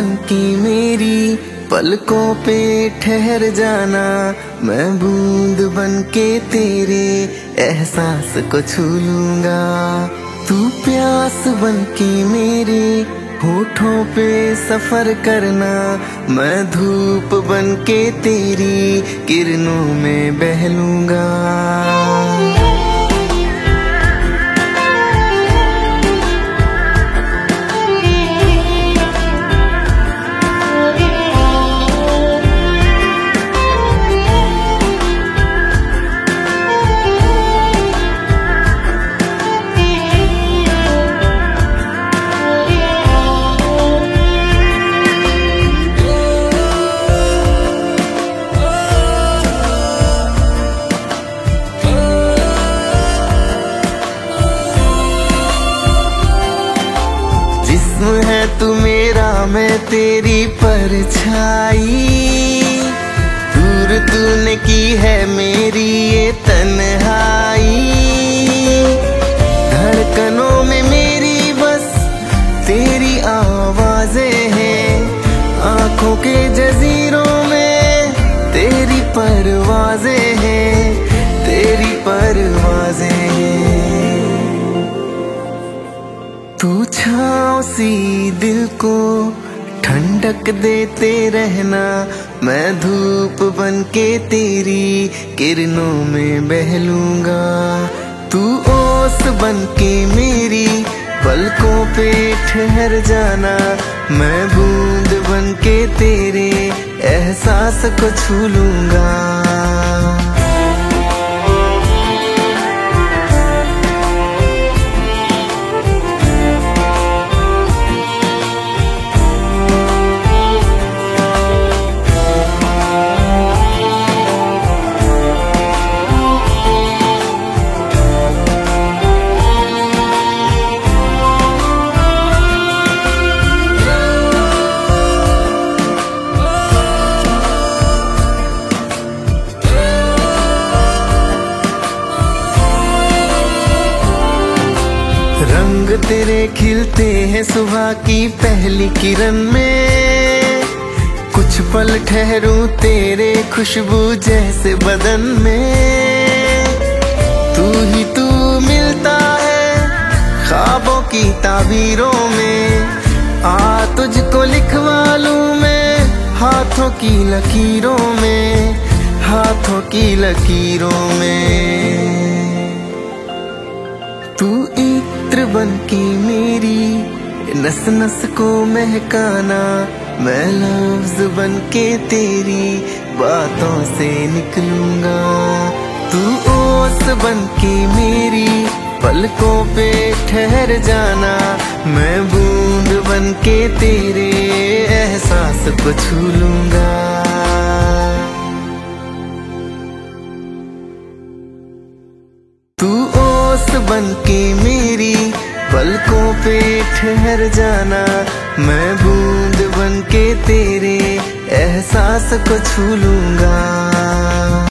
बनके मेरी पलकों पे ठहर जाना, मैं बूंद बनके तेरे एहसास को छू लूंगा। तू प्यास बनके मेरे होठों पे सफर करना, मैं धूप बनके तेरी किरणों में बह लूंगा। जिस्म है तू मेरा, मैं तेरी परछाई, दूर तूने की है मेरी ये तन्हाई। धड़कनों में मेरी बस तेरी आवाजें हैं, आंखों के जजीरों में तेरी परवाजें हैं, तेरी परवाजें हैं। तू छाँव सी दिल को ठंडक देते रहना, मैं धूप बनके तेरी किरणों में बह लूंगा। तू ओस बनके मेरी पलकों पे ठहर जाना, मैं बूंद बनके तेरे एहसास को छू लूंगा। रंग तेरे खिलते हैं सुबह की पहली किरण में, कुछ पल ठहरूं तेरे खुशबू जैसे बदन में। तू ही तू मिलता है ख्वाबों की ताबीरों में, आ तुझको लिखवा लूं मैं हाथों की लकीरों में, हाथों की लकीरों में। तू इत्र बनके मेरी नस नस को महकाना, मैं लफ्ज बनके तेरी बातों से निकलूंगा। तू ओस बनके मेरी पलकों पे ठहर जाना, मैं बूंद बनके तेरे एहसास को छू लूंगा। तू ओस बनके मेरी पलकों पे ठहर जाना, मैं बूंद बनके तेरे एहसास को छू लूंगा।